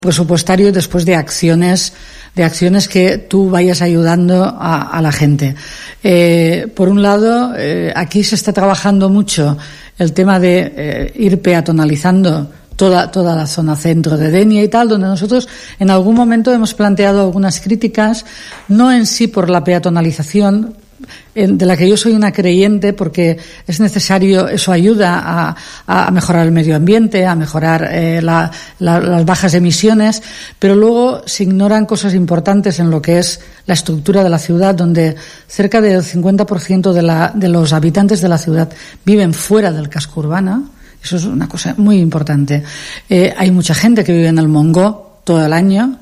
presupuestario y después de acciones que tú vayas ayudando a la gente. Por un lado, aquí se está trabajando mucho el tema de ir peatonalizando toda la zona centro de Denia y tal, donde nosotros en algún momento hemos planteado algunas críticas, no en sí por la peatonalización, de la que yo soy una creyente, porque es necesario, eso ayuda a mejorar el medio ambiente, a mejorar las bajas emisiones, pero luego se ignoran cosas importantes en lo que es la estructura de la ciudad, donde cerca del 50% de los habitantes de la ciudad viven fuera del casco urbano. Eso es una cosa muy importante. Hay mucha gente que vive en el Montgó todo el año,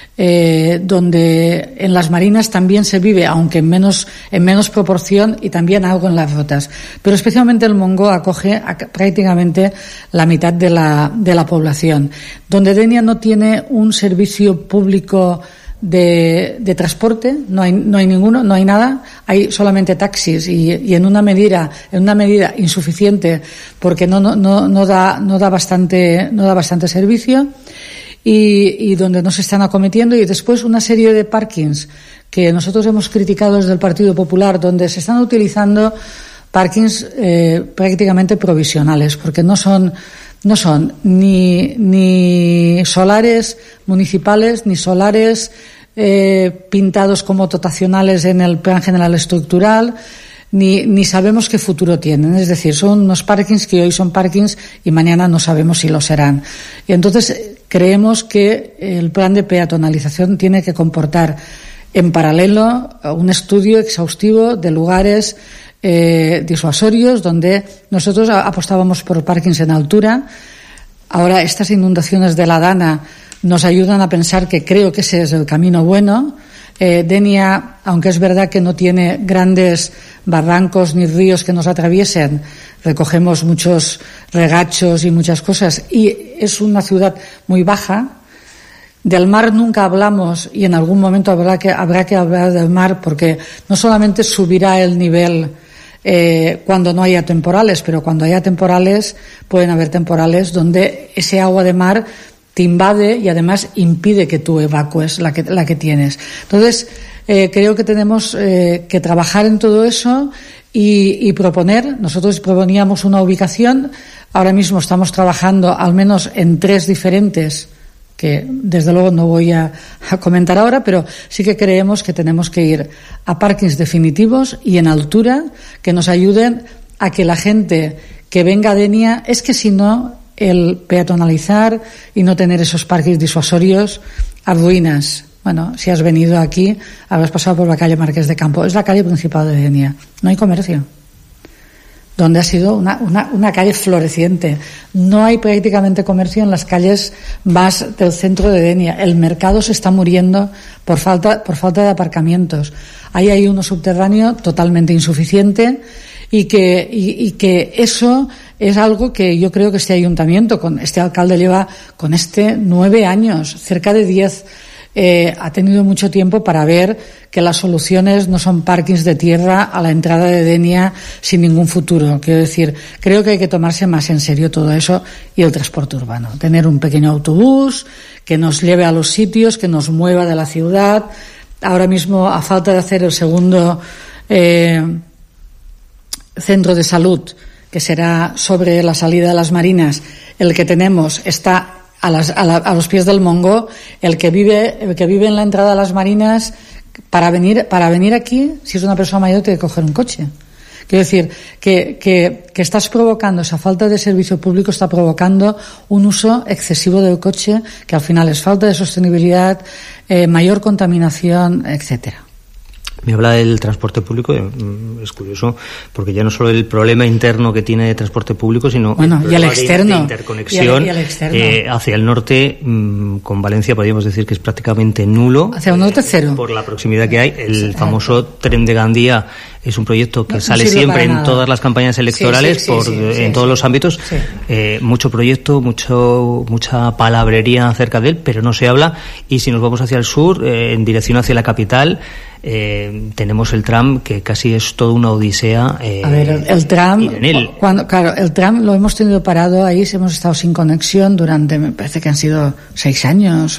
donde en las marinas también se vive, aunque en menos proporción, y también algo en las rotas. Pero especialmente el Montgó acoge prácticamente la mitad de la población. Donde Denia no tiene un servicio público de transporte, no hay ninguno, no hay nada, hay solamente taxis y en una medida insuficiente, porque no da bastante servicio. Y donde no se están acometiendo, y después una serie de parkings que nosotros hemos criticado desde el Partido Popular, donde se están utilizando parkings prácticamente provisionales, porque no son ni solares municipales, ni solares pintados como dotacionales en el Plan General Estructural, ni sabemos qué futuro tienen. Es decir, son unos parkings que hoy son parkings y mañana no sabemos si lo serán. Y entonces creemos que el plan de peatonalización tiene que comportar en paralelo un estudio exhaustivo de lugares disuasorios, donde nosotros apostábamos por parkings en altura. Ahora estas inundaciones de la Dana nos ayudan a pensar que creo que ese es el camino bueno. Denia, aunque es verdad que no tiene grandes barrancos ni ríos que nos atraviesen, recogemos muchos regachos y muchas cosas, y es una ciudad muy baja. Del mar nunca hablamos, y en algún momento habrá que hablar del mar, porque no solamente subirá el nivel cuando no haya temporales, pero cuando haya temporales pueden haber temporales donde ese agua de mar te invade y además impide que tú evacúes la que tienes. Entonces, creo que tenemos que trabajar en todo eso y proponer. Nosotros proponíamos una ubicación. Ahora mismo estamos trabajando al menos en 3 diferentes, que desde luego no voy a comentar ahora, pero sí que creemos que tenemos que ir a parkings definitivos y en altura, que nos ayuden a que la gente que venga a Denia, es que si no, el peatonalizar y no tener esos parques disuasorios arruinas. Bueno, si has venido aquí, habrás pasado por la calle Marqués de Campo. Es la calle principal de Denia. No hay comercio. Donde ha sido una calle floreciente. No hay prácticamente comercio en las calles más del centro de Denia. El mercado se está muriendo por falta de aparcamientos. Ahí hay uno subterráneo totalmente insuficiente, y que eso es algo que yo creo que este ayuntamiento, con este alcalde, lleva con 9 años, cerca de 10. Ha tenido mucho tiempo para ver que las soluciones no son parkings de tierra a la entrada de Denia sin ningún futuro. Quiero decir, creo que hay que tomarse más en serio todo eso, y el transporte urbano. Tener un pequeño autobús que nos lleve a los sitios, que nos mueva de la ciudad. Ahora mismo, a falta de hacer el segundo centro de salud, que será sobre la salida de las Marinas, el que tenemos está a los pies del Montgó. El que vive en la entrada de las Marinas, para venir aquí, si es una persona mayor, tiene que coger un coche. Quiero decir que estás provocando, esa falta de servicio público está provocando un uso excesivo del coche, que al final es falta de sostenibilidad, mayor contaminación, etcétera. Me habla del transporte público, es curioso, porque ya no solo el problema interno que tiene de transporte público, sino y el externo, de interconexión y el externo. Hacia el norte, con Valencia podríamos decir que es prácticamente nulo. Hacia el norte, cero. Por la proximidad que hay, el famoso tren de Gandía es un proyecto que sale siempre en todas las campañas electorales, en todos los ámbitos. Mucho proyecto, mucha palabrería acerca de él, pero no se habla. Y si nos vamos hacia el sur, en dirección hacia la capital, tenemos el tram, que casi es toda una odisea. A ver, el tram, el tram lo hemos tenido parado ahí, hemos estado sin conexión durante, me parece que han sido 6 años